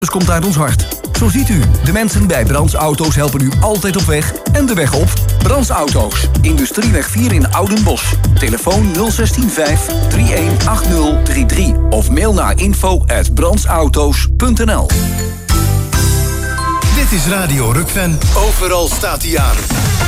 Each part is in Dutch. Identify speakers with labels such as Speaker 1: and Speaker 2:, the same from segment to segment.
Speaker 1: komt uit ons hart. Zo ziet u, de mensen bij Brands Auto's helpen u altijd op weg en de weg op. Brands Auto's, Industrieweg 4 in Oudenbosch. Telefoon 0615 318033 of mail naar info@brandsauto's.nl.
Speaker 2: Dit is Radio Rukven. Overal staat hij aan.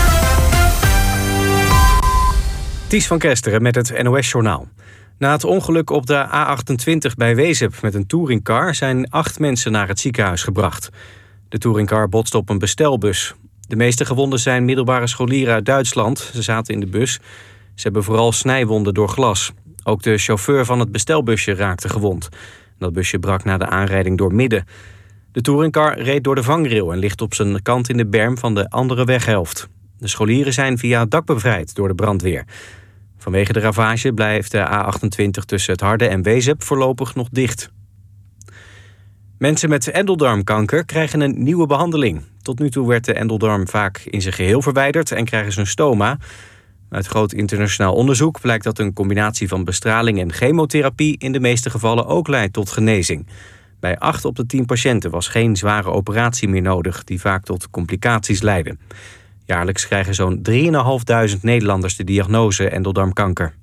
Speaker 3: Ties van Kesteren met het NOS-journaal. Na het ongeluk op de A28 bij Wezep met een touringcar zijn 8 mensen naar het ziekenhuis gebracht. De touringcar botste op een bestelbus. De meeste gewonden zijn middelbare scholieren uit Duitsland. Ze zaten in de bus. Ze hebben vooral snijwonden door glas. Ook de chauffeur van het bestelbusje raakte gewond. Dat busje brak na de aanrijding door midden. De touringcar reed door de vangrail en ligt op zijn kant in de berm van de andere weghelft. De scholieren zijn via het dak bevrijd door de brandweer. Vanwege de ravage blijft de A28 tussen het Harde en Wezep voorlopig nog dicht. Mensen met endeldarmkanker krijgen een nieuwe behandeling. Tot nu toe werd de endeldarm vaak in zijn geheel verwijderd en krijgen ze een stoma. Uit groot internationaal onderzoek blijkt dat een combinatie van bestraling en chemotherapie in de meeste gevallen ook leidt tot genezing. Bij 8 op de 10 patiënten was geen zware operatie meer nodig, die vaak tot complicaties leiden. Jaarlijks krijgen zo'n 3.500 Nederlanders de diagnose endeldarmkanker.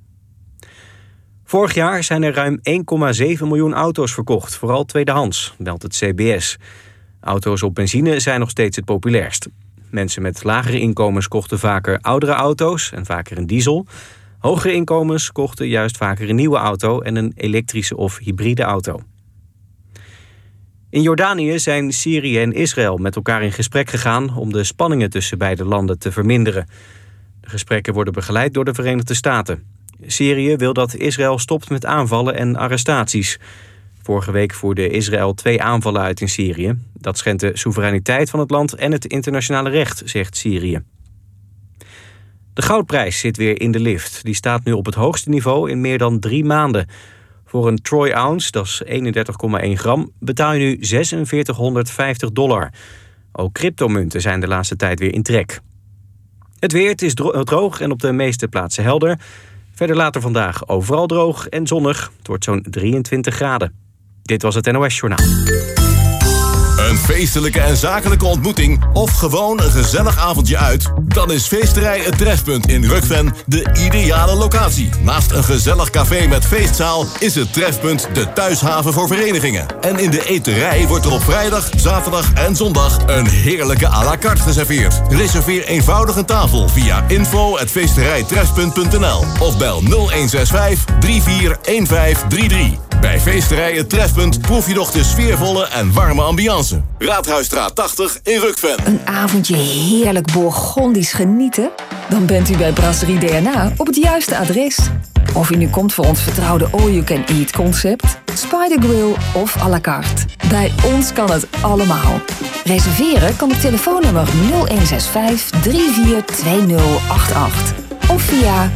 Speaker 3: Vorig jaar zijn er ruim 1,7 miljoen auto's verkocht, vooral tweedehands, meldt het CBS. Auto's op benzine zijn nog steeds het populairst. Mensen met lagere inkomens kochten vaker oudere auto's en vaker een diesel. Hogere inkomens kochten juist vaker een nieuwe auto en een elektrische of hybride auto. In Jordanië zijn Syrië en Israël met elkaar in gesprek gegaan om de spanningen tussen beide landen te verminderen. De gesprekken worden begeleid door de Verenigde Staten. Syrië wil dat Israël stopt met aanvallen en arrestaties. Vorige week voerde Israël 2 aanvallen uit in Syrië. Dat schendt de soevereiniteit van het land en het internationale recht, zegt Syrië. De goudprijs zit weer in de lift. Die staat nu op het hoogste niveau in meer dan 3 maanden. Voor een troy ounce, dat is 31,1 gram, betaal je nu $4650. Ook cryptomunten zijn de laatste tijd weer in trek. Het weer, het is droog en op de meeste plaatsen helder. Verder later vandaag overal droog en zonnig. Het wordt zo'n 23 graden. Dit was het NOS Journaal.
Speaker 2: Een feestelijke en zakelijke ontmoeting of gewoon een gezellig avondje uit? Dan is Feesterij Het Trefpunt in Rukven de ideale locatie. Naast een gezellig café met feestzaal is het Trefpunt de thuishaven voor verenigingen. En in de eterij wordt er op vrijdag, zaterdag en zondag een heerlijke à la carte geserveerd. Reserveer eenvoudig een tafel via info@feesterijtrefpunt.nl of bel 0165 341533. Bij Feesterij Het Trefpunt proef je nog de sfeervolle en warme ambiance. Raadhuisstraat 80 in Rukven.
Speaker 4: Een avondje heerlijk Bourgondisch genieten? Dan bent u bij Brasserie DNA op het juiste adres. Of u nu komt voor ons vertrouwde all-you-can-eat concept, Spider Grill of à la carte. Bij ons kan het allemaal. Reserveren kan op telefoonnummer 0165 342088 of via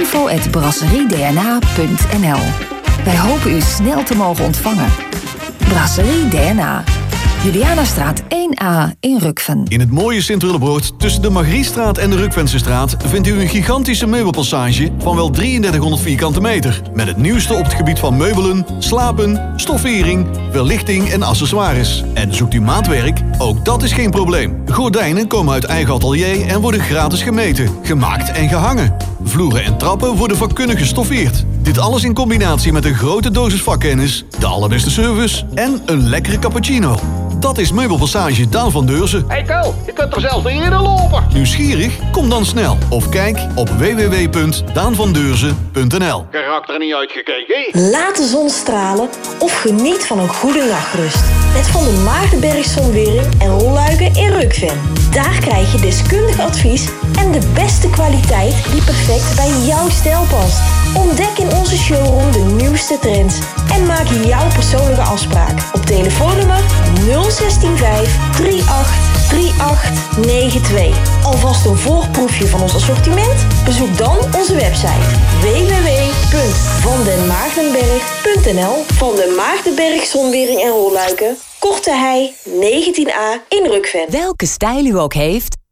Speaker 4: info@brasseriedna.nl. Wij hopen u snel te mogen ontvangen. Brasserie DNA. Julianastraat 1A in Rukven.
Speaker 5: In het mooie Sint-Willebroord tussen de Margriestraat en de Rukvensestraat vindt u een gigantische meubelpassage van wel 3300 vierkante meter. Met het nieuwste op het gebied van meubelen, slapen, stoffering, verlichting en accessoires. En zoekt u maatwerk? Ook dat is geen probleem. Gordijnen komen uit eigen atelier en worden gratis gemeten, gemaakt en gehangen. Vloeren en trappen worden vakkundig gestoffeerd. Dit alles in combinatie met een grote dosis vakkennis, de allerbeste service en een lekkere cappuccino. Dat is Meubelpassage Daan van Deurzen.
Speaker 6: Hey Ko, je kunt er zelfs niet in lopen.
Speaker 5: Nieuwsgierig? Kom dan snel of kijk op www.daanvandeurzen.nl.
Speaker 6: Karakter niet uitgekeken.
Speaker 7: Laat de zon stralen of geniet van een goede nachtrust. Met Van der Maardenberg Zonwering en Rolluiken in Rukven. Daar krijg je deskundig advies en de beste kwaliteit die perfect bij jouw stijl past. Ontdek in onze showroom de nieuwste trends en maak jouw persoonlijke afspraak op telefoonnummer 0165 383892. Alvast een voorproefje van ons assortiment? Bezoek dan onze website www.vandenmaardenberg.nl. Van den Maardenberg Zonwering en Rolluiken, Korte Hei 19A in Rukven.
Speaker 8: Welke stijl u ook heeft,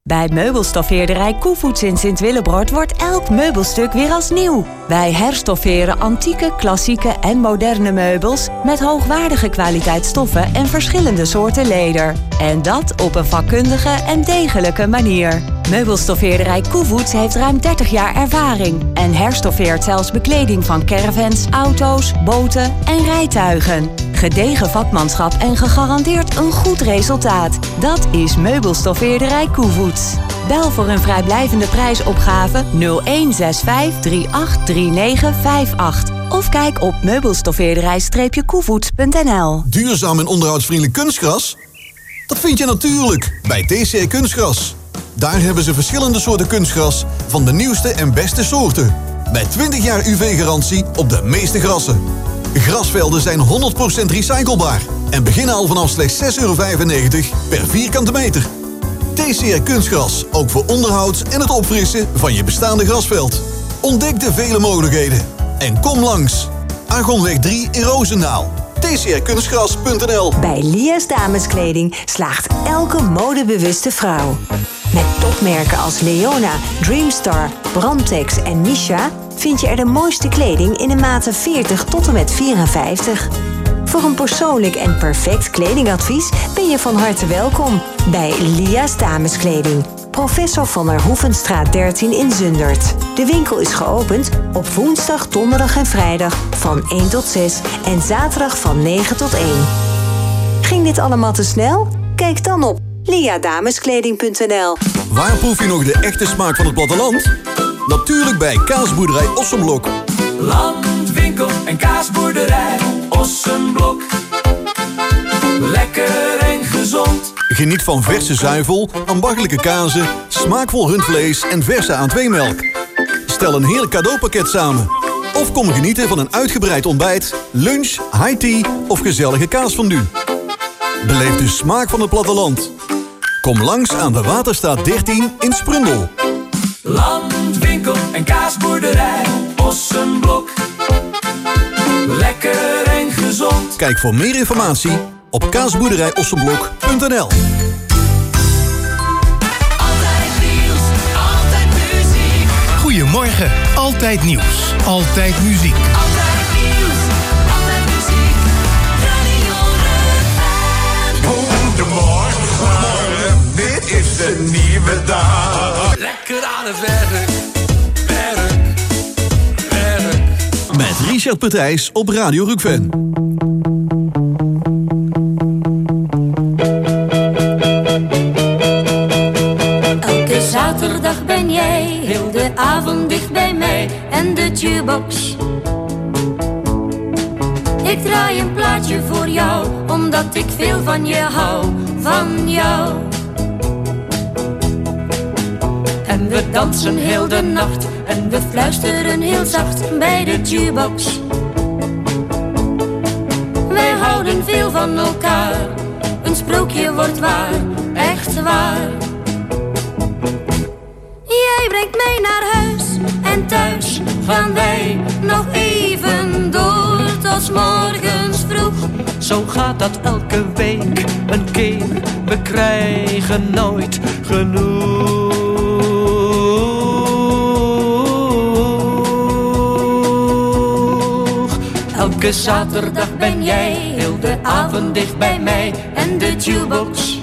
Speaker 8: Bij meubelstoffeerderij Koevoets in Sint-Willebroord wordt elk meubelstuk weer als nieuw. Wij herstofferen antieke, klassieke en moderne meubels met hoogwaardige kwaliteit stoffen en verschillende soorten leder. En dat op een vakkundige en degelijke manier. Meubelstoffeerderij Koevoets heeft ruim 30 jaar ervaring en herstoffeert zelfs bekleding van caravans, auto's, boten en rijtuigen. Gedegen vakmanschap en gegarandeerd een goed resultaat. Dat is meubelstoffeerderij Koevoets. Bel voor een vrijblijvende prijsopgave 0165 383958 of kijk op meubelstoffeerderij-koevoets.nl.
Speaker 5: Duurzaam en onderhoudsvriendelijk kunstgras? Dat vind je natuurlijk bij TCR Kunstgras. Daar hebben ze verschillende soorten kunstgras van de nieuwste en beste soorten. Met 20 jaar UV-garantie op de meeste grassen. Grasvelden zijn 100% recyclebaar en beginnen al vanaf slechts €6,95 per vierkante meter. TCR Kunstgras, ook voor onderhoud en het opfrissen van je bestaande grasveld. Ontdek de vele mogelijkheden en kom langs. Argonweg 3 in Roosendaal. tcrkunstgras.nl.
Speaker 7: Bij Lia's Dameskleding slaagt elke modebewuste vrouw. Met topmerken als Leona, Dreamstar, Brandtex en Misha vind je er de mooiste kleding in de maten 40 tot en met 54. Voor een persoonlijk en perfect kledingadvies ben je van harte welkom bij Lia's Dameskleding. Professor van der Hoevenstraat 13 in Zundert. De winkel is geopend op woensdag, donderdag en vrijdag van 1 tot 6 en zaterdag van 9 tot 1. Ging dit allemaal te snel? Kijk dan op liadameskleding.nl.
Speaker 5: Waar proef je nog de echte smaak van het platteland? Natuurlijk bij Kaasboerderij Ossenblok.
Speaker 9: Landwinkel en kaasboerderij Ossenblok. Lekker en gezond.
Speaker 5: Geniet van verse zuivel, ambachtelijke kazen, smaakvol rundvlees en verse A2-melk. Stel een heerlijk cadeaupakket samen. Of kom genieten van een uitgebreid ontbijt, lunch, high tea of gezellige kaasfondue. Beleef de smaak van het platteland. Kom langs aan de Waterstaat 13 in Sprundel.
Speaker 9: Landwinkel en kaasboerderij Ossenblok. Lekker en gezond.
Speaker 5: Kijk voor meer informatie op kaasboerderijossenblok.nl.
Speaker 9: Altijd nieuws, altijd muziek.
Speaker 10: Goedemorgen, altijd nieuws, altijd muziek.
Speaker 9: Altijd nieuws, altijd muziek. Radio Rug.
Speaker 11: Goedemorgen, dit is een nieuwe dag.
Speaker 9: Lekker aan het werk, werk, werk.
Speaker 5: Met Richard Petrijs op Radio Rukven.
Speaker 12: Elke zaterdag ben jij heel de avond dicht bij mij en de jukebox. Ik draai een plaatje voor jou, omdat ik veel van je hou, van jou. En we dansen heel de nacht en we fluisteren heel zacht bij de jukebox. Wij houden veel van elkaar, een sprookje wordt waar, echt waar. Jij brengt mij naar huis en thuis gaan wij nog even door tot 's morgens vroeg.
Speaker 9: Zo gaat dat elke week een keer, we krijgen nooit genoeg. Elke zaterdag ben jij heel de avond dicht bij mij en de jukebox.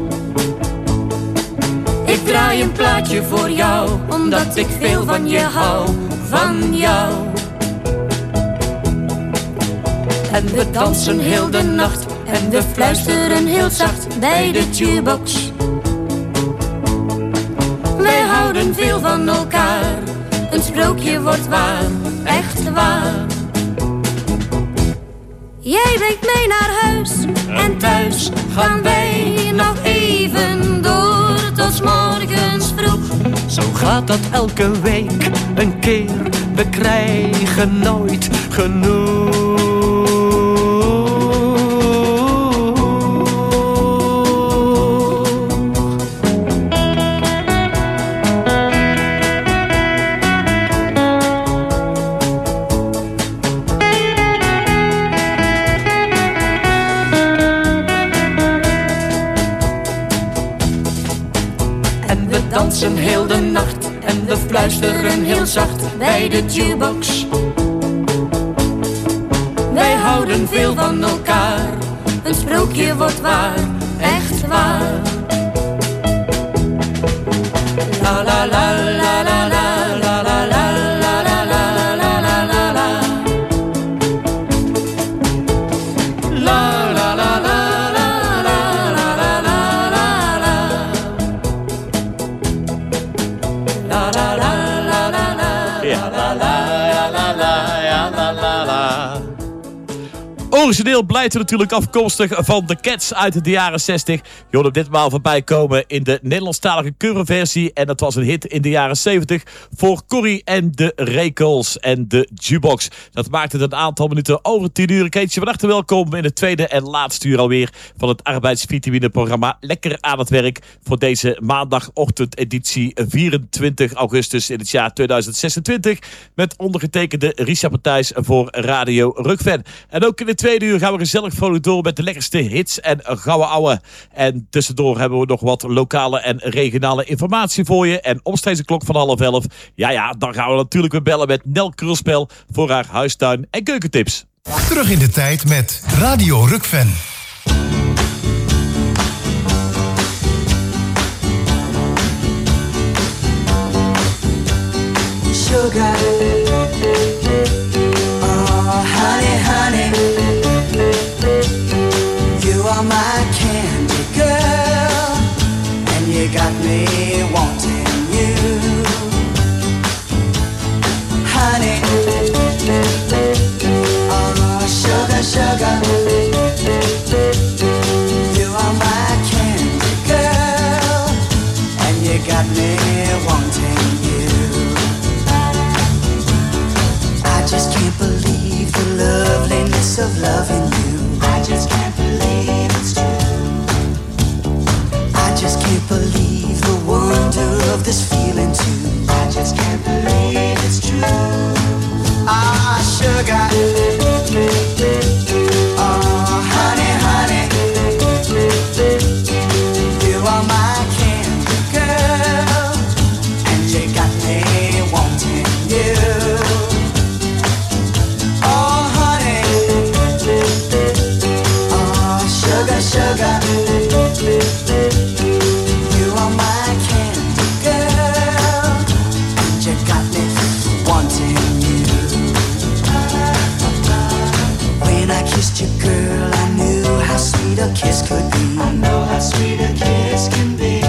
Speaker 9: Ik draai een plaatje voor jou, omdat ik veel van je hou, van jou. En we dansen heel de nacht en we fluisteren heel zacht bij de jukebox. Wij houden veel van elkaar, een sprookje wordt waar, echt waar. Jij brengt mij naar huis en thuis gaan wij nog even door tot 's morgens vroeg. Zo gaat dat elke week een keer, we krijgen nooit genoeg. dansen heel de nacht en we fluisteren heel zacht bij de jukebox. Wij houden veel van elkaar, een sprookje wordt waar, echt waar. La la la la la la la la la la la la la la la la. La la la la la la la la la la la. La la la la la la.
Speaker 13: Ja, la la la la la la la. Origineel blijft er natuurlijk afkomstig van de Cats uit de jaren 60. Je hoorde hem ditmaal voorbij komen in de Nederlandstalige coverversie. En dat was een hit in de jaren 70 voor Corrie en de Rekels en de Jukebox. Dat maakte het een aantal minuten over 10 uur. Ik heet je van harte welkom in het tweede en laatste uur alweer van het arbeidsvitamine-programma Lekker aan het werk. Voor deze maandagochtend editie 24 augustus in het jaar 2026. Met ondergetekende Richard Matthijs voor Radio Rukven. En ook in het tweede uur gaan we gezellig vrolijk door met de lekkerste hits en gouden ouwe. En tussendoor hebben we nog wat lokale en regionale informatie voor je. En omstreeks de klok van 10:30. Ja, dan gaan we natuurlijk weer bellen met Nel Krulspel voor haar huistuin- en keukentips.
Speaker 10: Terug in de tijd met Radio Rukven.
Speaker 14: Sugar, oh honey, honey, you are my candy girl, and you got me wanting you. Honey, oh sugar, sugar, you are my candy girl, and you got me wanting you. I just can't believe the loveliness of loving you. I just can't believe it's true. I just can't believe the wonder of this feeling too. I just can't believe it's true. Ah, sugar. Oh, honey, honey. You are my candy girl, and you got me wanting you. Sugar, you are my candy girl, and you got me wanting you. When I kissed you, girl, I knew how sweet a kiss could be. I know how sweet a kiss can be.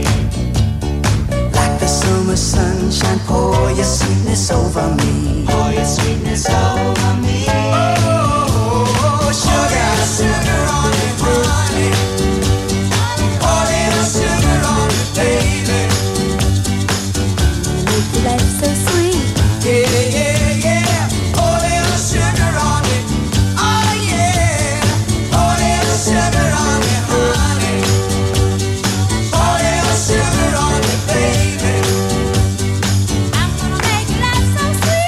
Speaker 14: Like the summer sunshine, pour your sweetness over me. Pour your sweetness over me. Oh, sugar, sugar on me, honey. Oh, little sugar on me, baby. Make your life so sweet. Yeah, yeah, yeah. Oh, little sugar on me. Oh, yeah. Oh, little sugar on me, honey. Oh, little sugar on me, baby. I'm gonna make your life so sweet.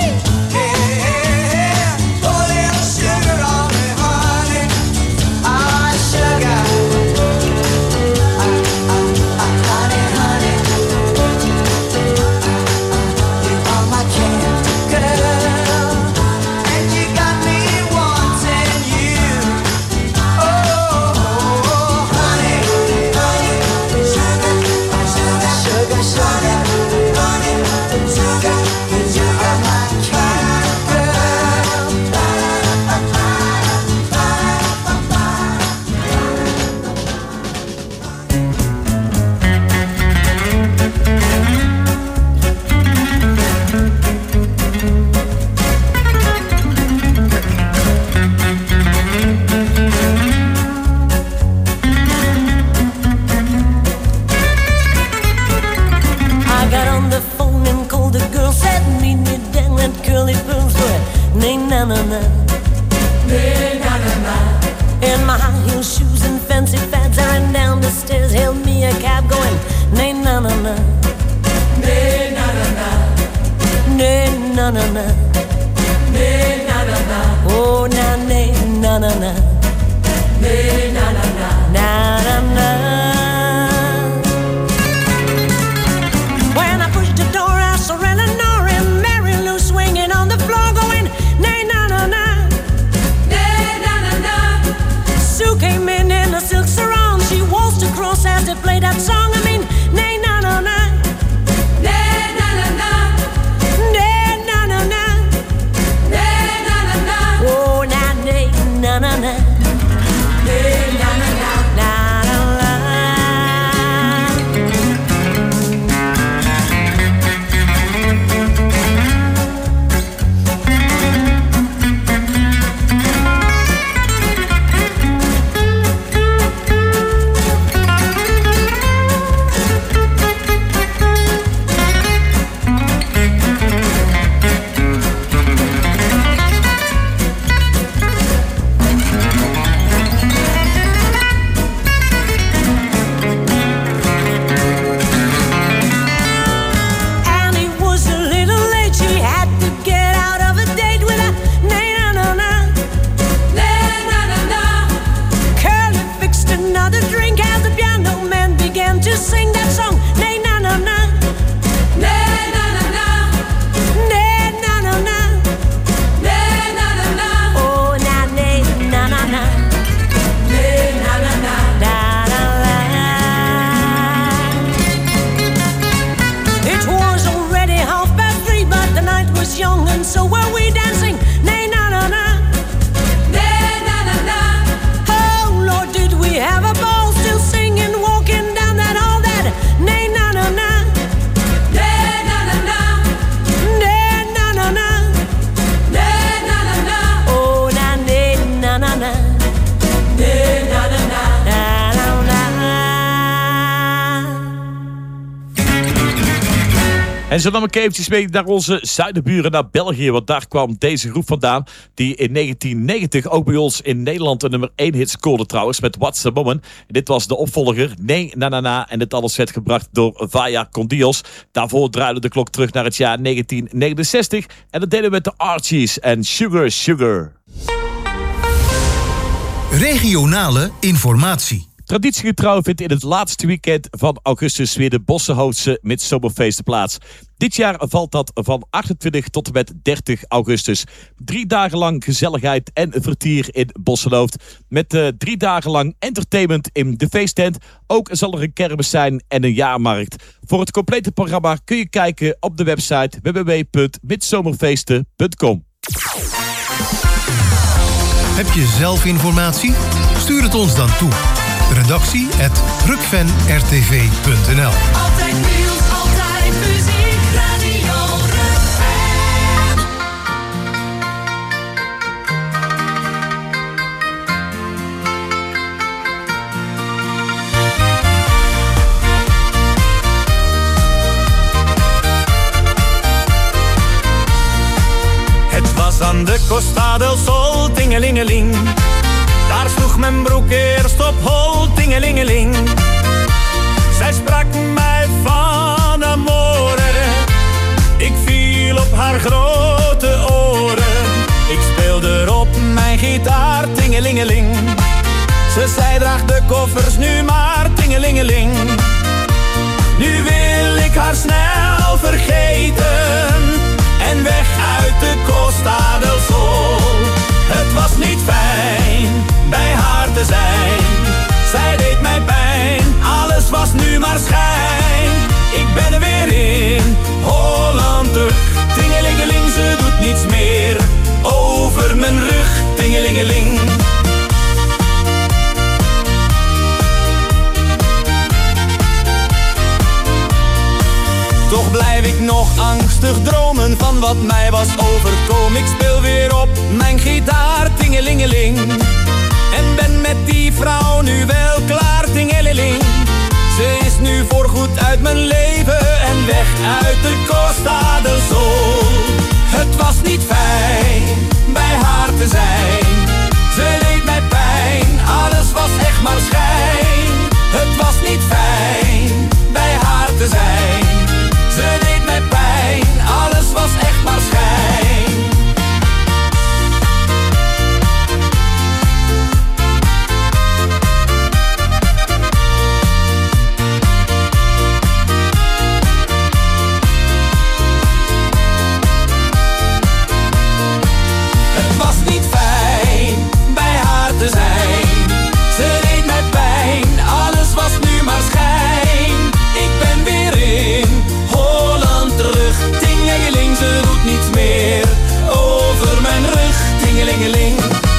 Speaker 9: a drink as the piano man began to sing that song. Nee, na na na. Nee, na na na. Nee, na na na. Nee, na na na. Oh, na nee, na na na. Nee, na na na. Da da da. It was already 3:30, but the night was young and so were we dancing. Nee, na na na. Nee, na na na. Oh Lord, did we have a ball, still singing, walking down that hall. That nee, na na na. Nee, na na na. Nee, na na na. Nee, na na na. Oh, na nee, na na na. Nee, na na na. Da da da.
Speaker 13: En zo nam ik eventjes mee naar onze zuidenburen, naar België. Want daar kwam deze groep vandaan. Die in 1990 ook bij ons in Nederland een nummer 1 hit scoorde trouwens. Met What's the Woman. En dit was de opvolger. Nee, na na na. En dit alles werd gebracht door Vaya con Dios. Daarvoor draaide de klok terug naar het jaar 1969. En dat deden we met de Archies en Sugar Sugar.
Speaker 10: Regionale informatie.
Speaker 13: Traditiegetrouw vindt in het laatste weekend van augustus weer de Bossenhoutse Midzomerfeesten plaats. Dit jaar valt dat van 28 tot en met 30 augustus. 3 dagen lang gezelligheid en vertier in Bossenhoofd. Met 3 dagen lang entertainment in de feesttent. Ook zal er een kermis zijn en een jaarmarkt. Voor het complete programma kun je kijken op de website www.midzomerfeesten.com.
Speaker 10: Heb je zelf informatie? Stuur het ons dan toe. redactie@rukvenrtv.nl.
Speaker 9: Altijd nieuws, altijd muziek, Radio Rukven.
Speaker 15: Het was aan de Costa del Sol, tingelingeling. Daar sloeg mijn broek eerst op hol, tingelingeling. Zij sprak mij van amore. Ik viel op haar grote oren. Ik speelde op mijn gitaar, tingelingeling. Ze zei draag de koffers nu maar, tingelingeling. Nu wil ik haar snel vergeten. En weg uit de Costa del Sol. Het was niet fijn bij haar te zijn. Zij deed mij pijn, alles was nu maar schijn. Ik ben er weer in Holland terug. Tingelingeling, ze doet niets meer over mijn rug. Tingelingeling. Toch blijf ik nog angstig dromen van wat mij was overkomen. Ik speel weer op mijn gitaar, tingelingeling. En ben met die vrouw nu wel klaar, tingelingeling. Ze is nu voorgoed uit mijn leven en weg uit de Costa del Sol. Het was niet fijn bij haar te zijn. Ze deed mij pijn, alles was echt maar schijn. Het was niet fijn bij haar te zijn. Ze deed mij pijn, alles was echt maar schijn. Het was niet fijn bij haar te zijn. Ze deed mij pijn, alles was nu maar schijn. Ik ben weer in Holland terug. Tingelingeling, ze doet niets meer over mijn rug. Tingelingeling.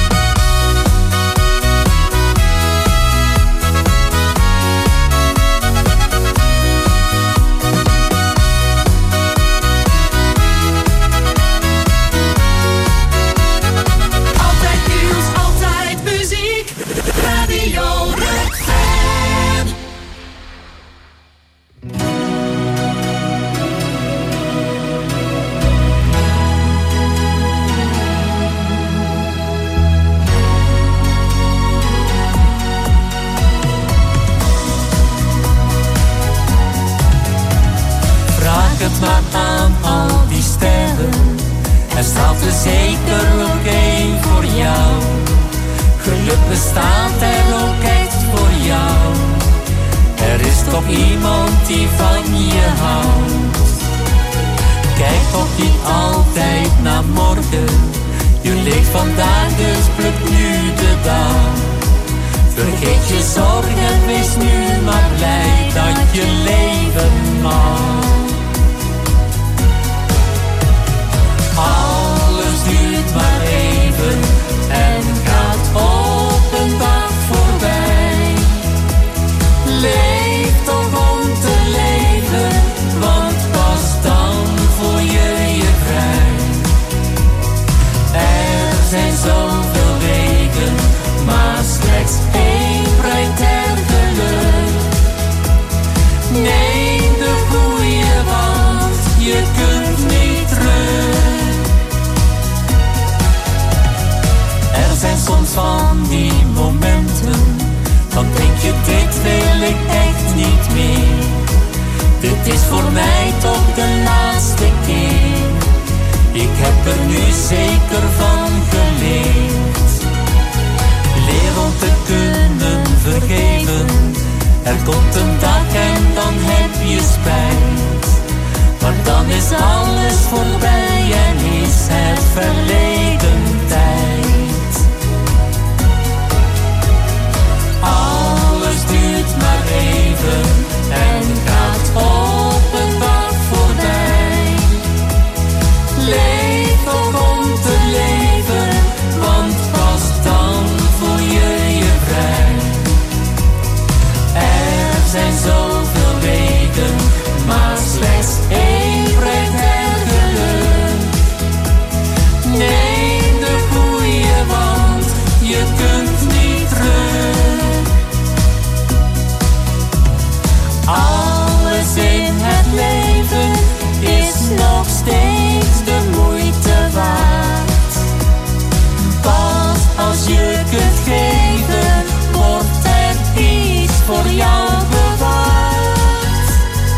Speaker 9: Altijd nieuws, altijd muziek, Radio Rukven.
Speaker 16: Vraag het maar aan al die sterren. Er staat er zeker ook één voor jou. Geluk bestaat er ook echt voor jou. Er is toch iemand die van je houdt. Kijk toch niet altijd naar morgen. Je leeft vandaag, dus pluk nu de dag. Vergeet je zorgen, wees nu maar blij dat je leven mag. Alles duurt maar even en gaat op een dag voorbij. Leef toch om te leven, want pas dan voel je je vrij. Er zijn zoveel wegen, maar slechts één brengt er geluk. Neem de goeie, want je kunt niet terug. Er zijn soms van die momenten, dan denk je dit wil ik echt niet meer. Dit is voor mij toch de laatste keer. Ik heb er nu zeker van geleerd. Leer om te kunnen vergeven. Er komt een dag en dan heb je spijt. Maar dan is alles voorbij en is het verleden tijd. Alles duurt maar even en gaat op een dag voorbij. Leef toch om te leven, want pas dan voel je je vrij. Er zijn zoveel wegen, maar slechts één brengt er geluk. Neem de goeie, want je kunt niet terug. Alles in het leven is nog steeds de moeite waard. Pas als je kunt geven, wordt er iets voor jou bewaard.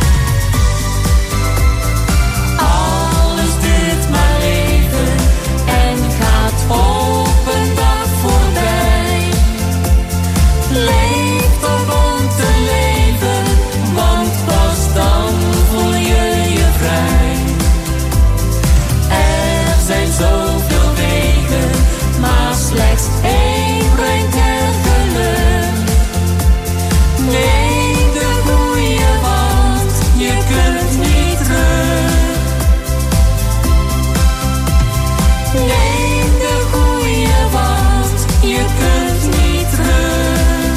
Speaker 16: Alles duurt maar even en gaat op een dag voorbij. Leef toch om te leven, want pas dan voel je je vrij. Er zijn zoveel wegen, maar slechts één brengt er geluk. Neem de goeie, want je kunt niet terug. Neem de goeie, want je kunt niet terug.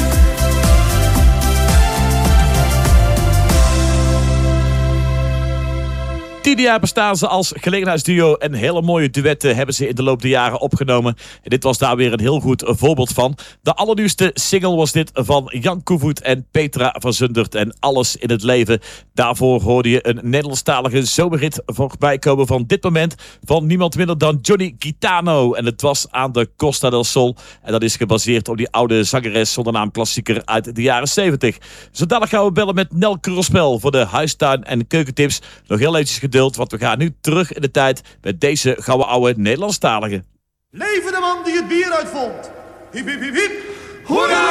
Speaker 13: 10 jaar bestaan ze als gelegenheidsduo en hele mooie duetten hebben ze in de loop der jaren opgenomen. En dit was daar weer een heel goed voorbeeld van. De allernieuwste single was dit van Jan Koevoet en Petra van Zundert en Alles in het Leven. Daarvoor hoorde je een Nederlandstalige zomerhit voorbij komen van dit moment van niemand minder dan Johnny Gitano. En het was aan de Costa del Sol. En dat is gebaseerd op die oude zangeres zonder naam klassieker uit de jaren 70. Zo dadelijk gaan we bellen met Nel Krospel voor de huistuin- en keukentips. Nog heel eventjes geduld, want we gaan nu terug in de tijd met deze gouden oude Nederlandstalige.
Speaker 11: Leven de man die het bier uitvond. Hiep, hiep, hiep, hiep. Hoera!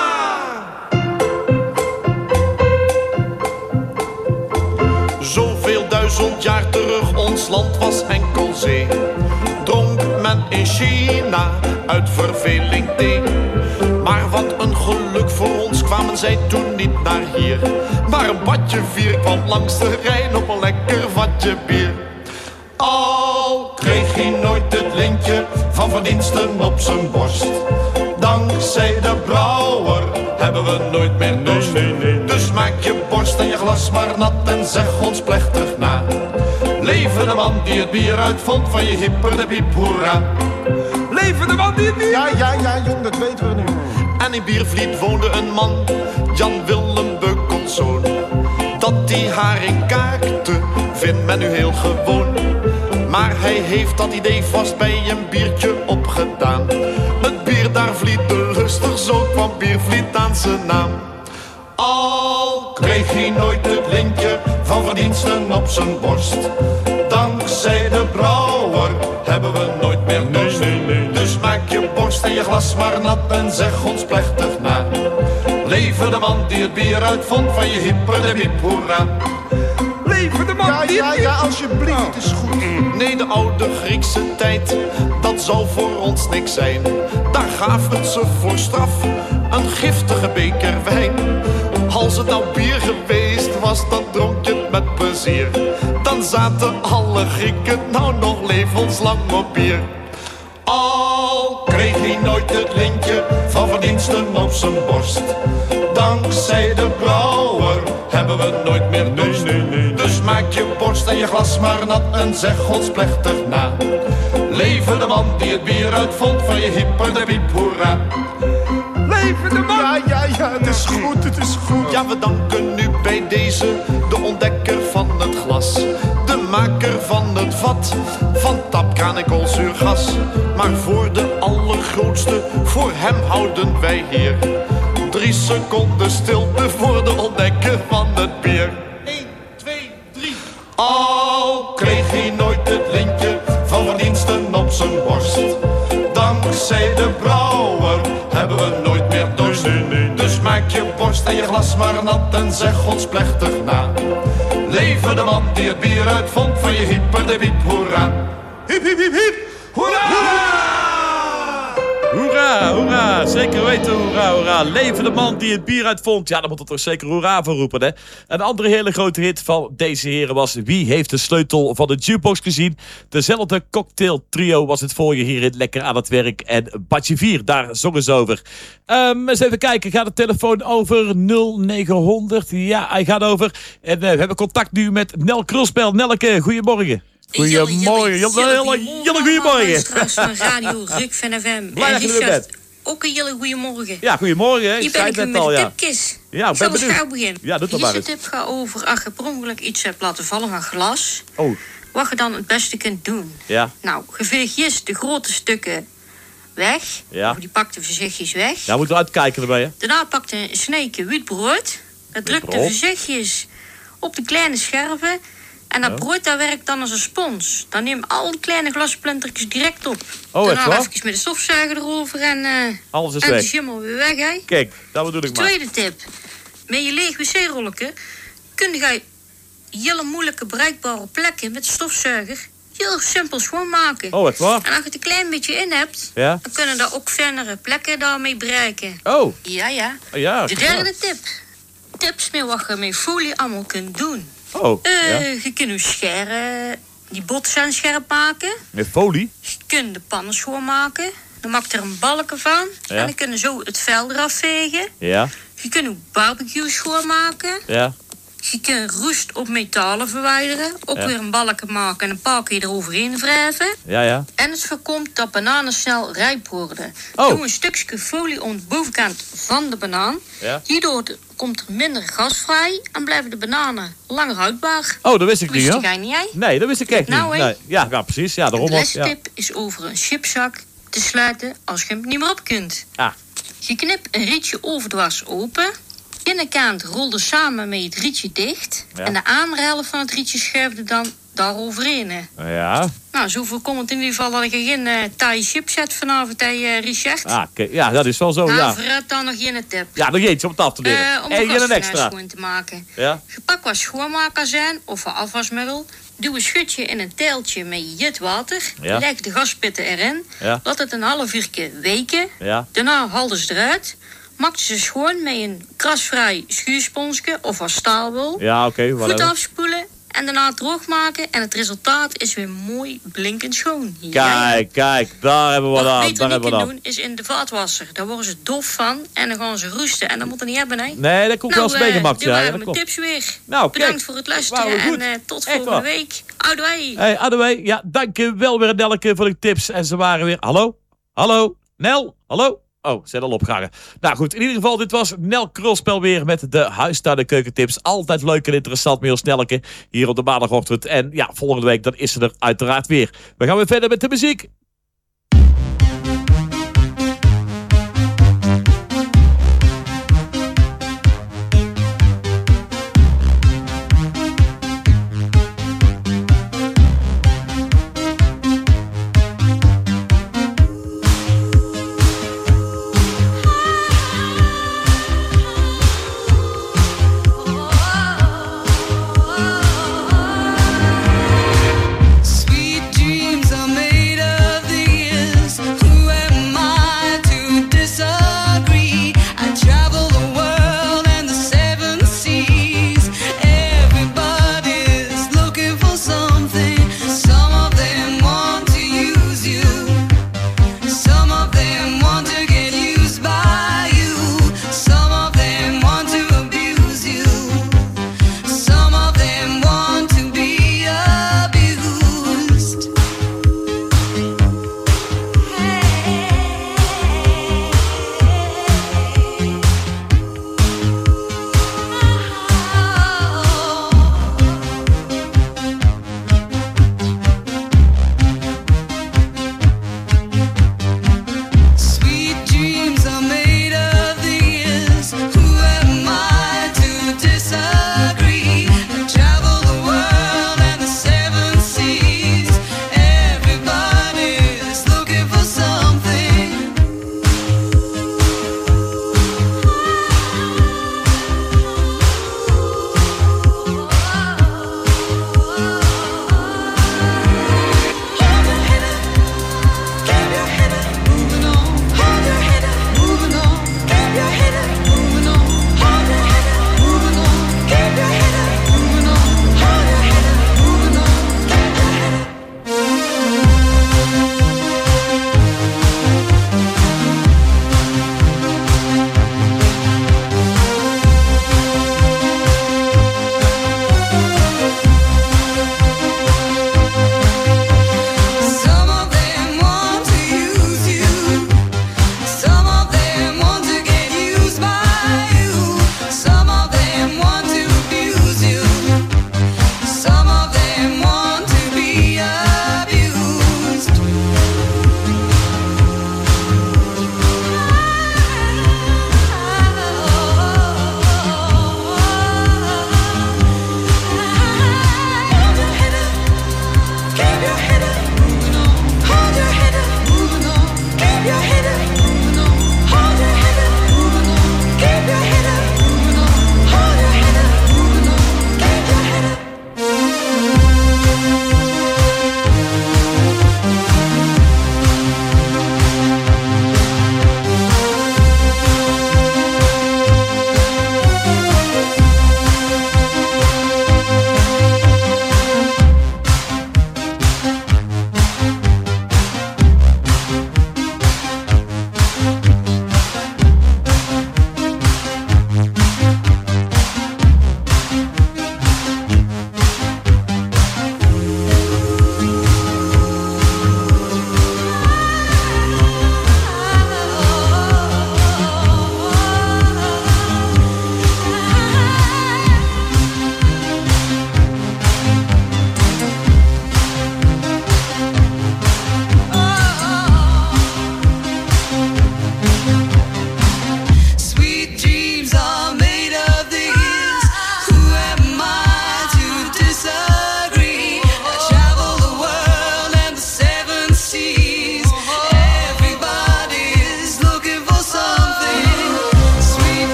Speaker 17: Zoveel 1000 jaar terug, ons land was enkel zee. Dronk men in China uit verveling thee. Maar wat een geluk voor ons kwamen zij toen niet naar hier. Maar een badje vier kwam langs de Rijn op een lekker vatje bier. Al kreeg hij nooit het lintje van verdiensten op zijn borst. Dankzij de brouwer hebben we nooit meer dorst. Dus maak je borst en je glas maar nat en zeg ons plechtig na. Leven de man die het bier uitvond van je hipper de piep, hoera.
Speaker 11: Leven de man die het bier... Ja, jong, dat weten we nu.
Speaker 17: En in Biervliet woonde een man, Jan Willem Beukelszoon. Dat die haring kaakte, vindt men nu heel gewoon. Maar hij heeft dat idee vast bij een biertje opgedaan. Het bier daar vliet de lustig, zo kwam Biervliet aan zijn naam. Al kreeg hij nooit het lintje van verdiensten op zijn borst. Dankzij de brouwer hebben we nooit meer dorst. Dus maak je borst en je glas maar nat en zeg ons plechtig na. Leven de man die het bier uitvond van je hipper de hip hoera.
Speaker 11: Leven de man die het bier...
Speaker 17: Ja, alsjeblieft, het is goed. Nee, de oude Griekse tijd, dat zal voor ons niks zijn. Daar gaven ze voor straf een giftige beker wijn. Als het nou bier geweest was, dan dronk je het met plezier. Dan zaten alle Grieken nou nog levenslang op bier. Al kreeg hij nooit het lintje van verdiensten op zijn borst. Dankzij de brouwer hebben we nooit meer dorst. Dus maak je borst en je glas maar nat en zeg ons plechtig na. Leven de man die het bier uitvond van je hipper de piep hoera.
Speaker 11: Leven de man!
Speaker 17: Ja, het is goed, het is goed. Ja, we danken nu bij deze de ontdekker van het glas. De maker van het vat, van tapkraan en koolzuurgas. Maar voor de allergrootste, voor hem houden wij hier 3 seconden stilte voor de ontdekker van het bier. 1, 2, 3. Al kreeg hij nooit het lintje van verdiensten op zijn borst. Dankzij de brouwer hebben we nooit meer dorst. Dus maak je borst en je glas maar nat en zeg ons plechtig na. Leven de man die het bier uitvond van je hipper de wiep hoera.
Speaker 11: Hip, hip, hip, hip. Hoera!
Speaker 13: Hoera, hoera, zeker weten, hoera, hoera. Leven de man die het bier uitvond. Ja, daar moet er toch zeker hoera voor roepen, hè. Een andere hele grote hit van deze heren was Wie heeft de sleutel van de jukebox gezien? Dezelfde cocktail trio was het voor je hierin lekker aan het werk. En Badje 4, daar zongen ze over. Eens even kijken, gaat de telefoon over 0900? Ja, hij gaat over. En we hebben contact nu met Nel Krosbel. Nelke, goedemorgen. Goedemorgen. Goedemorgen.
Speaker 18: Straks van Radio Rukven FM.
Speaker 13: Blij dat je er bent.
Speaker 18: Ook een hele goedemorgen.
Speaker 13: Ja, goedemorgen.
Speaker 18: Hier ben ik met de tipjes.
Speaker 13: Ja, ik ben benieuwd.
Speaker 18: Gauw beginnen.
Speaker 13: Ja, doe dat maar eens.
Speaker 18: Deze tip gaat over als je per ongeluk iets hebt laten vallen van glas.
Speaker 13: Oh.
Speaker 18: Wat je dan het beste kunt doen.
Speaker 13: Ja.
Speaker 18: Nou, je veegt eerst de grote stukken weg.
Speaker 13: Ja.
Speaker 18: Of die pakt de voorzichtig weg.
Speaker 13: Ja, moet je uitkijken erbij, hè.
Speaker 18: Daarna pakt een sneetje wit brood. Dat drukt de voorzichtig op de kleine scherven. En dat brood dat werkt dan als een spons. Dan neem al die kleine glasplintertjes direct op. Daarna even met de stofzuiger erover en
Speaker 13: alles is
Speaker 18: en
Speaker 13: weg.
Speaker 18: de schimmel weer weg, hè.
Speaker 13: Kijk, dat bedoel ik maar.
Speaker 18: Tweede tip. Met je leeg wc-rolletje kun je hele moeilijke bereikbare plekken met de stofzuiger heel simpel schoonmaken.
Speaker 13: Oh, echt waar?
Speaker 18: En als je het een klein beetje in hebt,
Speaker 13: ja?
Speaker 18: dan kunnen daar ook fijnere plekken daarmee bereiken.
Speaker 13: Oh.
Speaker 18: Ja.
Speaker 13: Ja,
Speaker 18: de derde tip. Tips met wat je met folie allemaal kunt doen.
Speaker 13: Oh,
Speaker 18: Je kunt je scheren, die botten scherp maken.
Speaker 13: Met folie?
Speaker 18: Je kunt de pannen schoonmaken. Dan maak je er een balken van.
Speaker 13: Ja.
Speaker 18: En dan kun je zo het vel eraf vegen.
Speaker 13: Ja.
Speaker 18: Je kunt ook barbecue schoonmaken.
Speaker 13: Ja.
Speaker 18: Je kunt roest op metalen verwijderen. Ook weer een balken maken en een paar keer eroverheen wrijven.
Speaker 13: Ja.
Speaker 18: En het voorkomt dat bananen snel rijp worden.
Speaker 13: Oh.
Speaker 18: Doe een stukje folie om de bovenkant van de banaan.
Speaker 13: Ja.
Speaker 18: Hierdoor komt er minder gas vrij en blijven de bananen langer houdbaar.
Speaker 13: Oh, dat wist ik niet, hoor.
Speaker 18: Wist jij niet, jij?
Speaker 13: Nee, dat wist ik echt
Speaker 18: nou,
Speaker 13: niet. Nee. Ja, precies. Ja,
Speaker 18: de laatste tip is over een chipzak te sluiten als je hem niet meer op kunt.
Speaker 13: Ah.
Speaker 18: Je knipt een rietje overdwars open. Binnenkant rolde samen met het rietje dicht.
Speaker 13: Ja.
Speaker 18: En de andere helft van het rietje schuifde dan daaroverheen.
Speaker 13: Ja.
Speaker 18: Nou, zo voorkomt het in ieder geval dat ik geen taaie chips heb vanavond, Richard.
Speaker 13: Ah, okay. Ja, dat is wel zo,
Speaker 18: nou,
Speaker 13: ja.
Speaker 18: Vooruit dan nog geen tip.
Speaker 13: Ja, nog eentje om het af te leren.
Speaker 18: Om
Speaker 13: en een extra
Speaker 18: schoon te maken.
Speaker 13: Ja.
Speaker 18: Je pak wat schoonmaakazijn of wat afwasmiddel. Doe een schutje in een teeltje met jit water.
Speaker 13: Ja.
Speaker 18: Leg de gaspitten erin.
Speaker 13: Ja.
Speaker 18: Laat het een half uurtje weken.
Speaker 13: Ja.
Speaker 18: Daarna haalden ze eruit. Maak ze schoon met een krasvrij schuursponsje of wat staalwol.
Speaker 13: Ja, oké.
Speaker 18: Goed afspoelen en daarna droog maken. En het resultaat is weer mooi blinkend schoon.
Speaker 13: Kijk, daar hebben we
Speaker 18: wat
Speaker 13: aan.
Speaker 18: Wat je niet doen is in de vaatwasser. Daar worden ze dof van en dan gaan ze roesten. En dat moet er niet hebben, hè?
Speaker 13: Nee, dat komt wel eens meegemaakt.
Speaker 18: Ja, dat mijn tips weer.
Speaker 13: Nou,
Speaker 18: bedankt voor het luisteren en tot volgende week. Adoei.
Speaker 13: Hey, adoei. Ja, dank je wel weer Nelke voor de tips. En ze waren weer... Hallo? Nel? Hallo? Oh, ze zijn al opgehangen. Nou goed, in ieder geval, dit was Nel Krosbel weer met de huistuin- en keukentips. Altijd leuk en interessant met ons Nelke hier op de maandagochtend. En ja, volgende week dan is ze er uiteraard weer. We gaan weer verder met de muziek.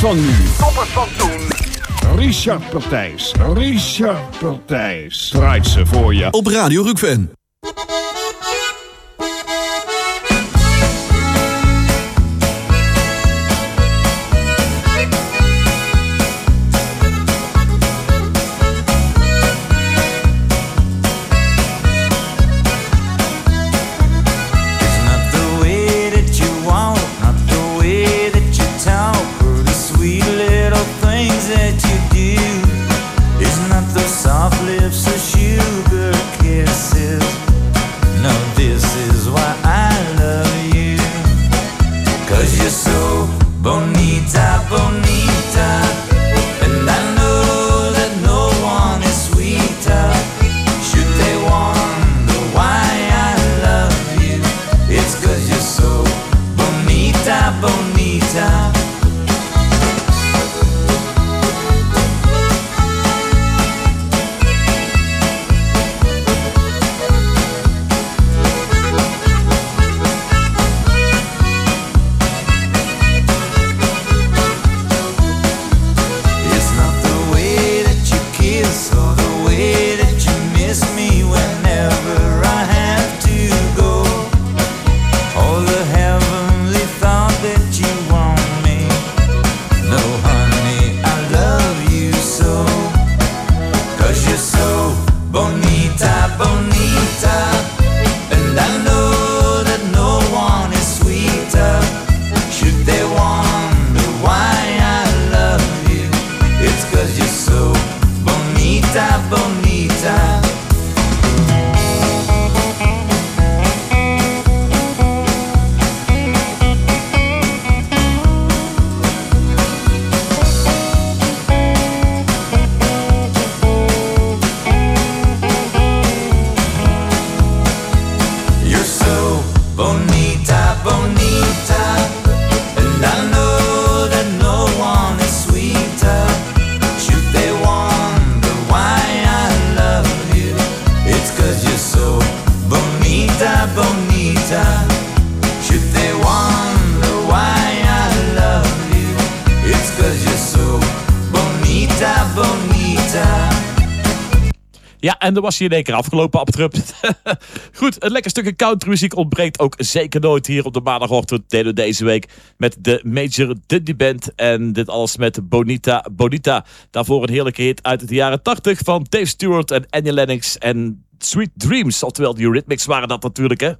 Speaker 19: van nu. Toppers van toen. Richard Partijs. Draait ze voor je.
Speaker 5: Op Radio Rookfan.
Speaker 13: Ja, en dan was hij in één keer afgelopen, abrupt. Goed, een lekker stukje countrymuziek ontbreekt ook zeker nooit hier op de maandagochtend. Deden we deze week met de Major Dundee Band. En dit alles met Bonita Bonita. Daarvoor een heerlijke hit uit de jaren 80 van Dave Stewart en Annie Lennox en Sweet Dreams. Oftewel, de Eurythmics waren dat natuurlijk, hè.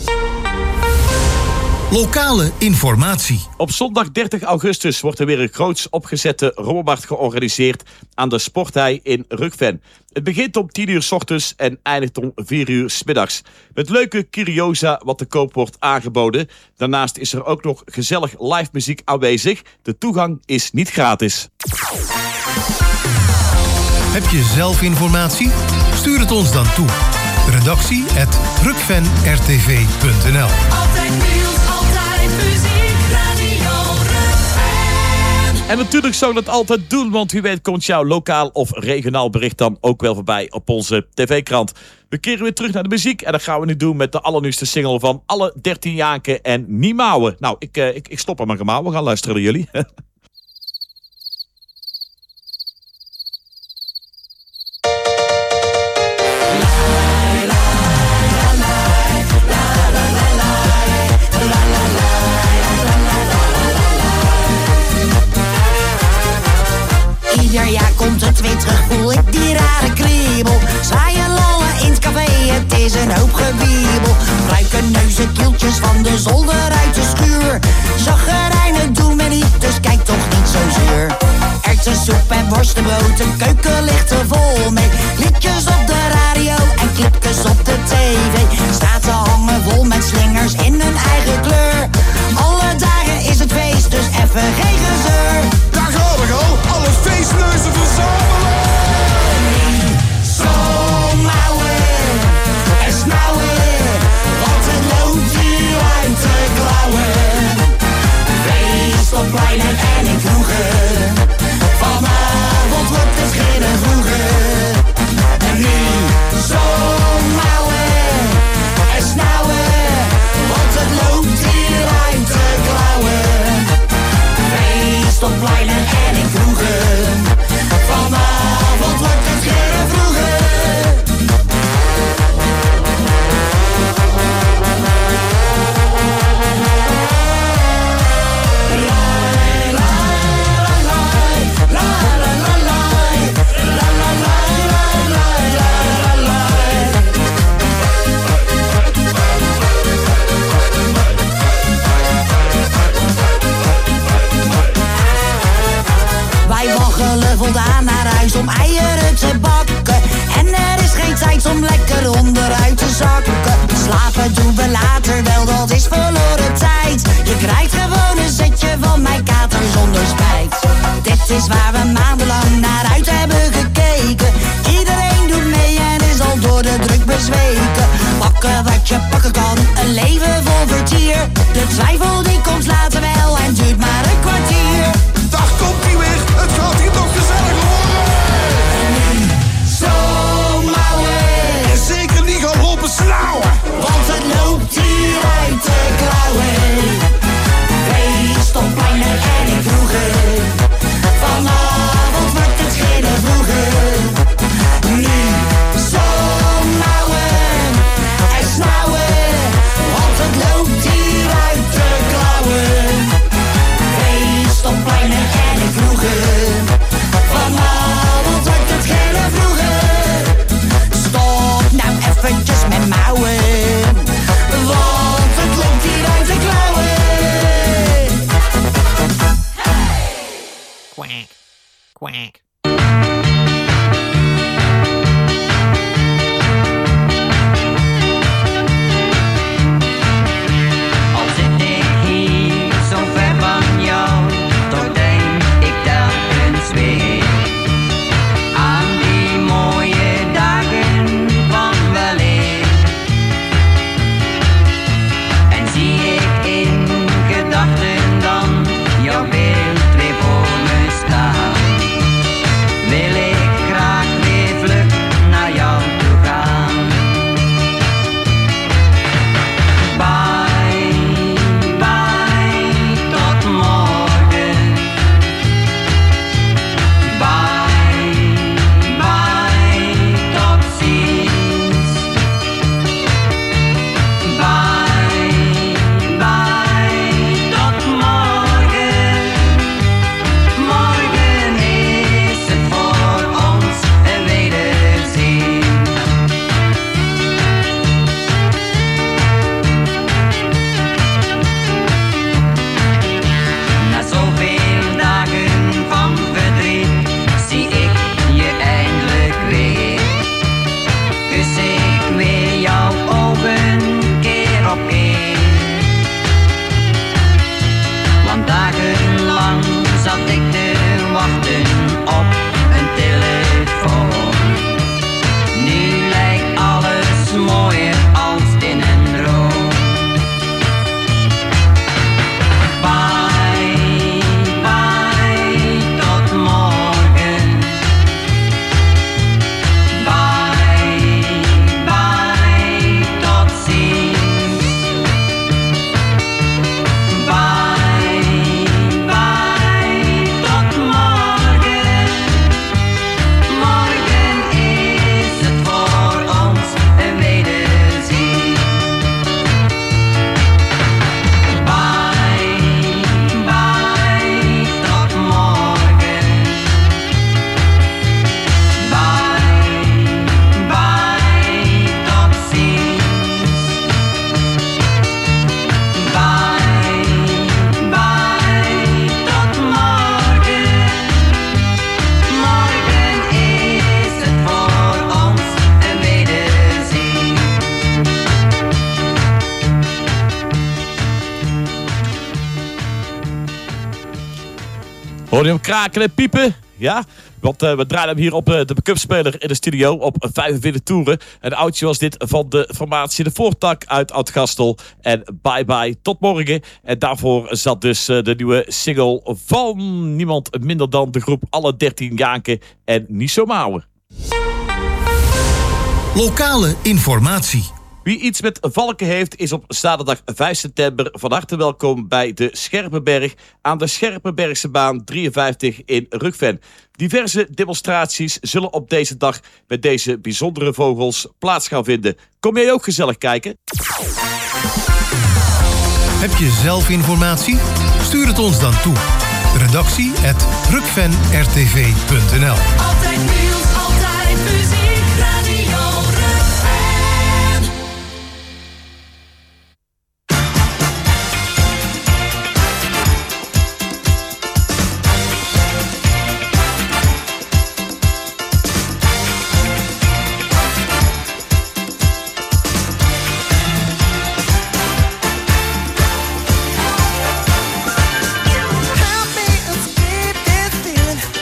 Speaker 10: Lokale informatie.
Speaker 13: Op zondag 30 augustus wordt er weer een groots opgezette rommelmarkt georganiseerd aan de Sporthei in Rookfan. Het begint om 10 uur 's ochtends en eindigt om 4 uur 's middags. Met leuke curiosa wat te koop wordt aangeboden. Daarnaast is er ook nog gezellig live muziek aanwezig. De toegang is niet gratis.
Speaker 10: Heb je zelf informatie? Stuur het ons dan toe. redactie@rookfanrtv.nl.
Speaker 9: Altijd nieuws, altijd muziek, Radio Rookfan.
Speaker 13: En natuurlijk zou dat altijd doen, want wie weet komt jouw lokaal of regionaal bericht dan ook wel voorbij op onze tv-krant. We keren weer terug naar de muziek en dat gaan we nu doen met de allernieuwste single van Alle 13 Jaken en Niemouwen. Nou, ik stop er maar gemauw, we gaan luisteren naar jullie.
Speaker 20: Ieder jaar komt het weer terug, voel ik die rare kriebel. Zwaaien lallen in het café, het is een hoop gewiebel. Ruiken neuzen, kieltjes van de zolder uit de schuur. Chagrijnen doen me niet, dus kijk toch niet zo zuur. Erwtensoep en worstenbrood, de keuken ligt er vol mee. Liedjes op de radio en clipjes op de tv. Straten hangen vol met slingers in hun eigen kleur. Alle dagen is het feest, dus even geen gezeur.
Speaker 11: Daar gaan we al, alle feestneuzen verzamelen.
Speaker 20: Zo mouwen en snauwen, want het loopt hier uit de klauwen. Feest op pleinen en in kroegen, vanavond wordt het geen vroeger. En nu zo mouwen is waar we maandenlang naar uit hebben gekeken. Iedereen doet mee en is al door de druk bezweken. Pakken wat je pakken kan, een leven vol vertier. De twijfel die komt later wel en duurt maar een kwartier.
Speaker 11: Dag komt hij weg, het gaat hier toch gezellig worden.
Speaker 20: En nu zomermouwen.
Speaker 11: En zeker niet gaan lopen snauwen.
Speaker 20: Want het loopt hier uit de klauwen. Feest op pleinen en in kroegen. Vanavond wordt het geen vroeger. Nu zomermouwen en snauwen. Want het loopt hier uit de klauwen. Feest op pleinen en in kroegen. Vanavond wordt het geen vroeger. Stop nou eventjes met mouwen. Want het loopt hier uit de klauwen.
Speaker 14: Quack, quack.
Speaker 16: Al zit ik hier zo ver van jou, toch denk ik telkens weer aan die mooie dagen van weleer. En zie ik in gedachten dan jouw beeld weer voor me staan, wil ik graag weer vlug naar jou toe gaan. Bye, bye, tot morgen. Bye, bye, tot ziens. Bye, bye, tot morgen. Morgen is het voor ons een wederzien. Na zoveel dagen van verdriet zie ik je eindelijk weer. Kus ik weer jouw ogen keer op keer. Want dagenlang zat ik te wachten op een telefoon. Nu lijkt alles mooier als in een droom. Bye, bye, tot morgen. Bye, bye, tot ziens. Bye, bye, tot morgen. Morgen is het voor ons een wederzien. Bye, bye, tot morgen. Bye, bye, tot ziens. Bye, bye, tot morgen. Morgen is het voor ons een wederzien.
Speaker 13: Hoor je hem kraken en piepen? Ja? Want we draaien hem hier op de pick-up-speler in de studio op 45 toeren. Een oudje was dit van de formatie De Voortak uit Oud-Gastel. En bye bye, tot morgen. En daarvoor zat dus de nieuwe single van niemand minder dan de groep Alle 13 Jaanken en Niso Mouwen.
Speaker 10: Lokale informatie.
Speaker 13: Wie iets met valken heeft is op zaterdag 5 september van harte welkom bij de Scherpenberg aan de Scherpenbergse baan 53 in Rukven. Diverse demonstraties zullen op deze dag met deze bijzondere vogels plaats gaan vinden. Kom jij ook gezellig kijken?
Speaker 10: Heb je zelf informatie? Stuur het ons dan toe. Redactie@rukvenrtv.nl.
Speaker 9: Altijd nieuws, altijd muziek, Radio Rukven.
Speaker 14: Help me escape this feeling.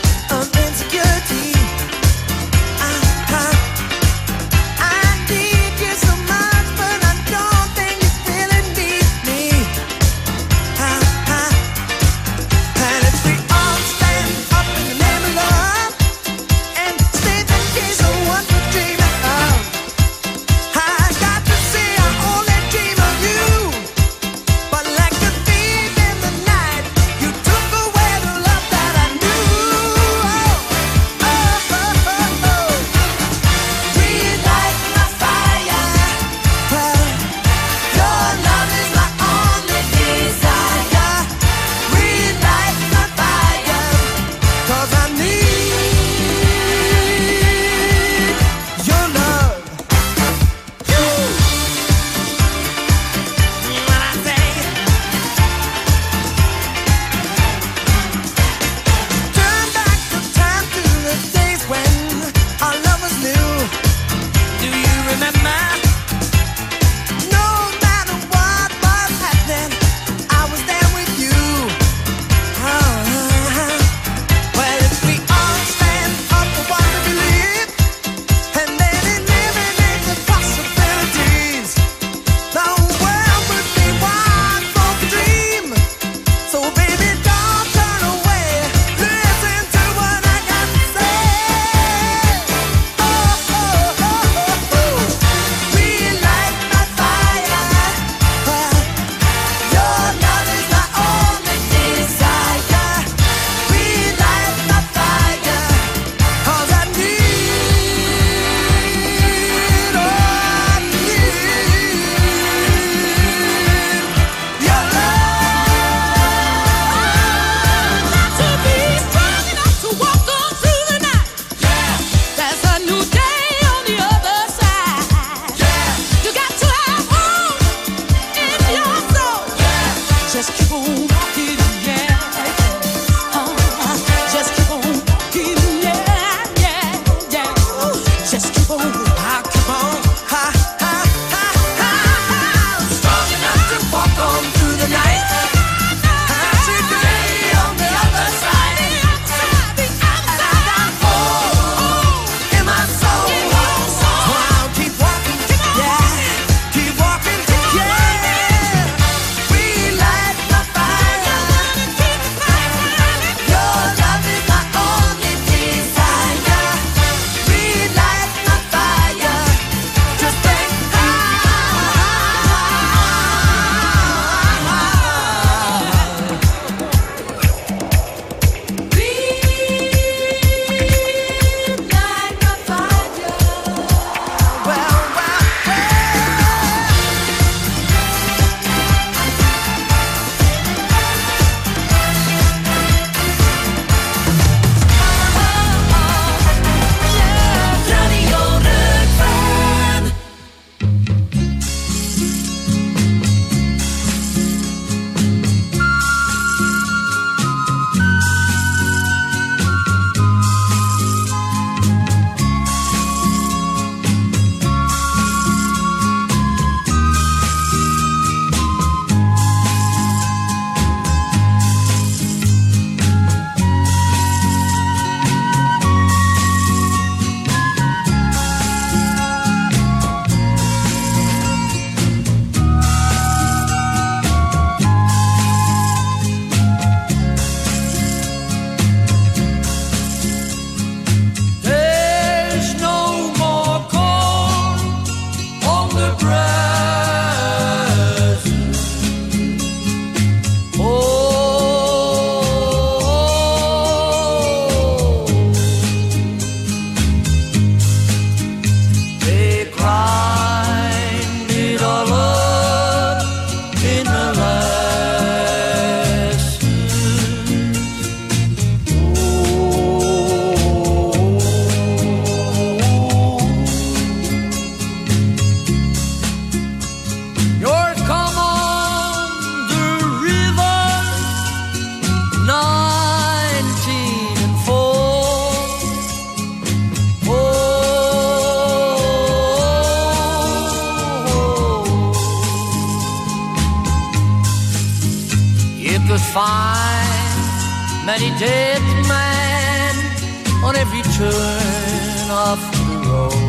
Speaker 16: find many dead men on every turn of the road.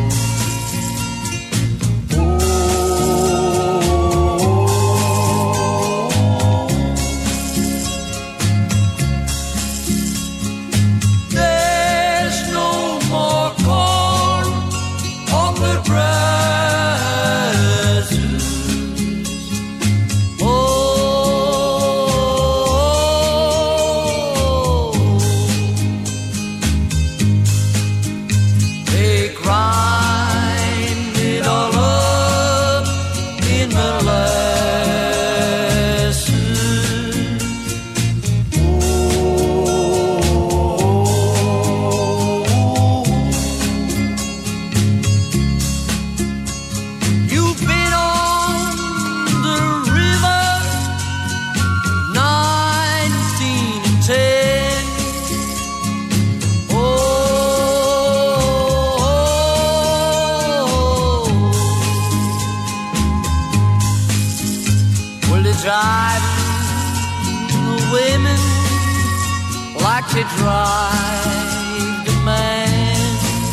Speaker 16: To drive the man.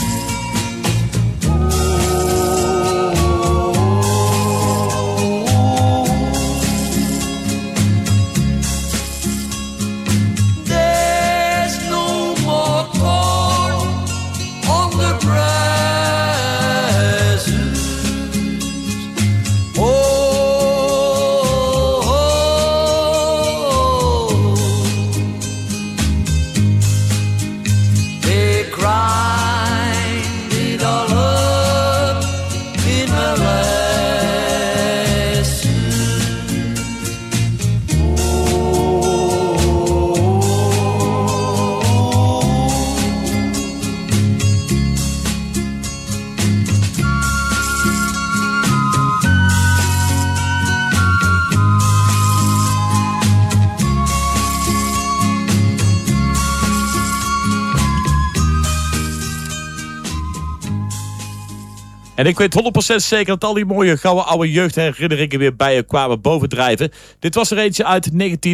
Speaker 16: There's no more corn on the brasses.
Speaker 13: En ik weet 100% zeker dat al die mooie gouden oude jeugdherinneringen weer bij je kwamen bovendrijven. Dit was er eentje uit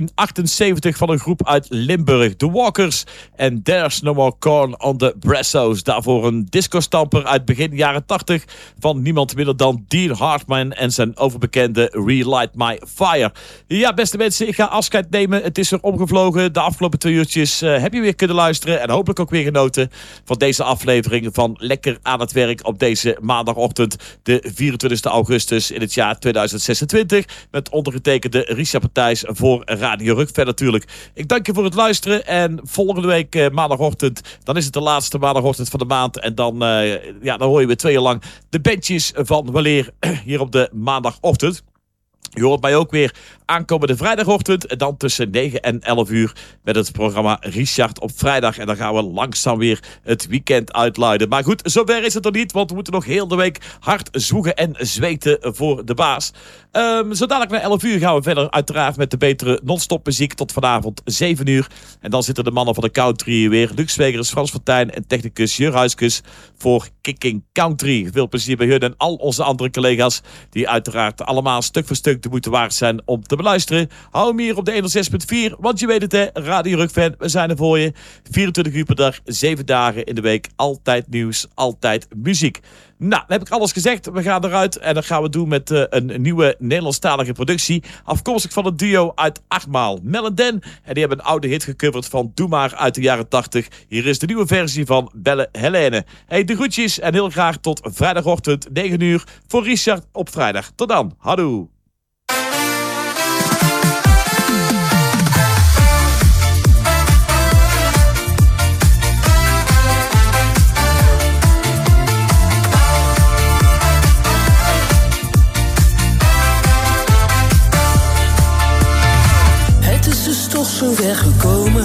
Speaker 13: 1978 van een groep uit Limburg, The Walkers. En There's No More Corn on the Brassos. Daarvoor een disco-stamper uit begin jaren 80 van niemand minder dan Dean Hartman en zijn overbekende Relight My Fire. Ja, beste mensen, ik ga afscheid nemen. Het is er omgevlogen. De afgelopen 2 uurtjes heb je weer kunnen luisteren en hopelijk ook weer genoten van deze aflevering van Lekker aan het Werk op deze maandagochtend, de 24 augustus in het jaar 2026. Met ondergetekende Richard Partijs voor Radio Rukven natuurlijk. Ik dank je voor het luisteren en volgende week maandagochtend, dan is het de laatste maandagochtend van de maand. En dan hoor je weer 2 uur lang de bandjes van weleer hier op de maandagochtend. Je hoort mij ook weer aankomende vrijdagochtend. En dan tussen 9 en 11 uur met het programma Richard op vrijdag. En dan gaan we langzaam weer het weekend uitluiden. Maar goed, zover is het nog niet. Want we moeten nog heel de week hard zwoegen en zweten voor de baas. Zo dadelijk na 11 uur gaan we verder uiteraard met de betere non-stop muziek tot vanavond 7 uur. En dan zitten de mannen van de country weer. Luc Zwegers, Frans Fontijn en technicus Jur Huiskus voor Kicking Country. Veel plezier bij hun en al onze andere collega's die uiteraard allemaal stuk voor stuk de moeite waard zijn om te beluisteren. Hou hem hier op de 106.4, want je weet het hè, Radio Rukven, we zijn er voor je. 24 uur per dag, 7 dagen in de week, altijd nieuws, altijd muziek. Nou, dan heb ik alles gezegd. We gaan eruit en dat gaan we doen met een nieuwe Nederlandstalige productie. Afkomstig van het duo uit Achtmaal, Mel en Dan. En die hebben een oude hit gecoverd van Doe Maar uit de jaren 80. Hier is de nieuwe versie van Belle Helene. Hey, de groetjes en heel graag tot vrijdagochtend 9 uur voor Richard op vrijdag. Tot dan, houdoe.
Speaker 14: Toch zo ver gekomen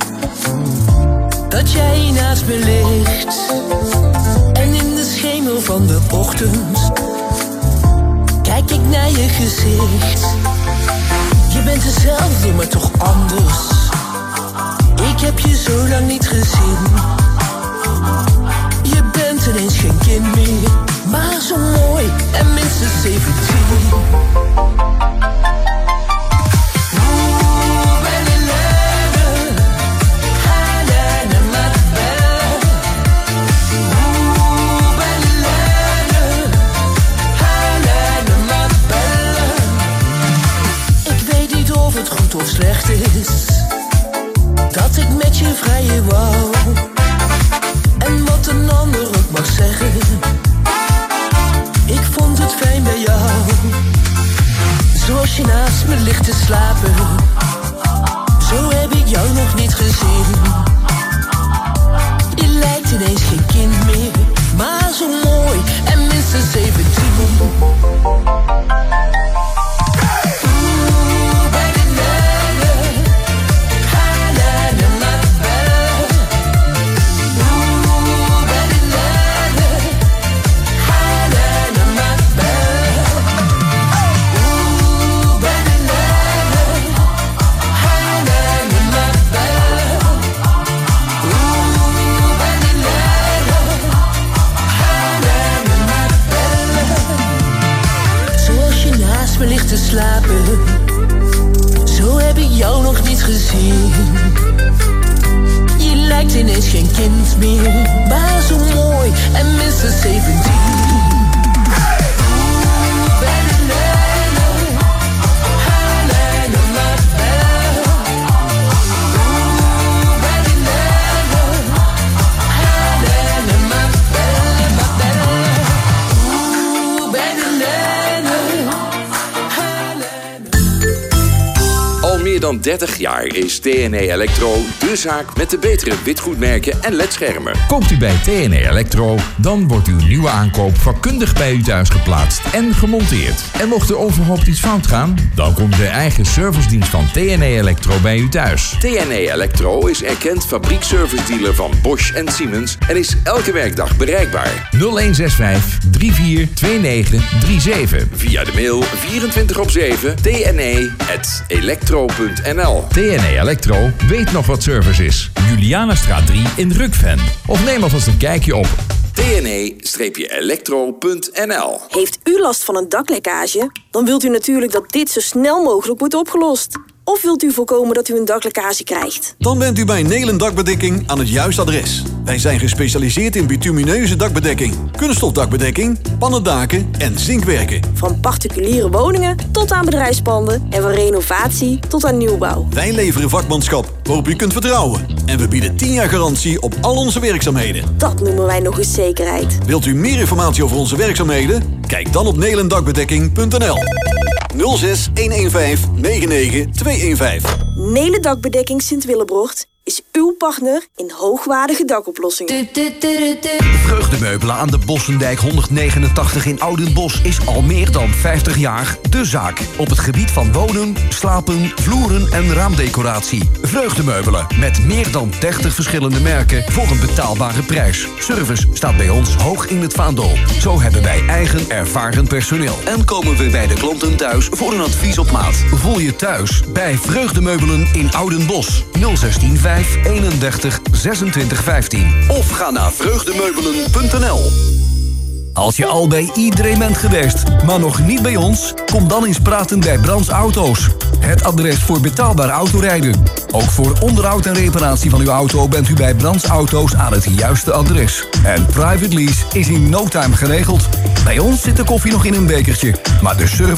Speaker 14: dat jij naast me ligt. En in de schemel van de ochtend kijk ik naar je gezicht. Je bent dezelfde, maar toch anders. Ik heb je zo lang niet gezien. Je bent ineens geen kind meer, maar zo mooi en minstens 17. Ooh,
Speaker 21: Zoals je naast me ligt te slapen. Zo heb ik jou nog niet gezien. Je lijkt ineens geen kind meer, maar zo mooi en minstens 17. Te slapen, zo heb ik jou nog niet gezien. Je lijkt ineens geen kind meer, maar zo mooi en minstens 17.
Speaker 22: Meer dan 30 jaar is TNE Electro de zaak met de betere witgoedmerken en ledschermen.
Speaker 23: Koopt u bij TNE Electro, dan wordt uw nieuwe aankoop vakkundig bij u thuis geplaatst en gemonteerd. En mocht er onverhoopt iets fout gaan, dan komt de eigen servicedienst van TNE Electro bij u thuis.
Speaker 22: TNE Electro is erkend fabriekservice-dealer van Bosch en Siemens en is elke werkdag bereikbaar.
Speaker 23: 0165 342937.
Speaker 22: Via de mail 24/7 tne@electro.nl.
Speaker 23: TNE Electro weet nog wat service is. Julianastraat 3 in Rukven. Of neem alvast een kijkje op
Speaker 22: tne-electro.nl.
Speaker 7: Heeft u last van een daklekkage? Dan wilt u natuurlijk dat dit zo snel mogelijk wordt opgelost. Of wilt u voorkomen dat u een daklekkage krijgt?
Speaker 5: Dan bent u bij Nelen Dakbedekking aan het juiste adres. Wij zijn gespecialiseerd in bitumineuze dakbedekking, kunststofdakbedekking, pannendaken en zinkwerken.
Speaker 7: Van particuliere woningen tot aan bedrijfspanden en van renovatie tot aan nieuwbouw.
Speaker 5: Wij leveren vakmanschap waarop u kunt vertrouwen. En we bieden 10 jaar garantie op al onze werkzaamheden.
Speaker 7: Dat noemen wij nog eens zekerheid.
Speaker 5: Wilt u meer informatie over onze werkzaamheden? Kijk dan op nelendakbedekking.nl. 06 115 99 215.
Speaker 7: Nelen Dakbedekking Sint-Willebrocht is uw partner in hoogwaardige dakoplossingen.
Speaker 1: Vreugdemeubelen aan de Bossendijk 189 in Oudenbosch is al meer dan 50 jaar de zaak. Op het gebied van wonen, slapen, vloeren en raamdecoratie. Vreugdemeubelen met meer dan 30 verschillende merken voor een betaalbare prijs. Service staat bij ons hoog in het vaandel. Zo hebben wij eigen ervaren personeel. En komen we bij de klanten thuis voor een advies op maat. Voel je thuis bij Vreugdemeubelen in Oudenbosch 016 5 31 26 15. Of ga naar vreugdemeubelen.nl. Als je al bij iedereen bent geweest, maar nog niet bij ons, kom dan eens praten bij Brands Auto's. Het adres voor betaalbaar autorijden. Ook voor onderhoud en reparatie van uw auto bent u bij Brands Auto's aan het juiste adres. En private lease is in no time geregeld. Bij ons zit de koffie nog in een bekertje, maar de service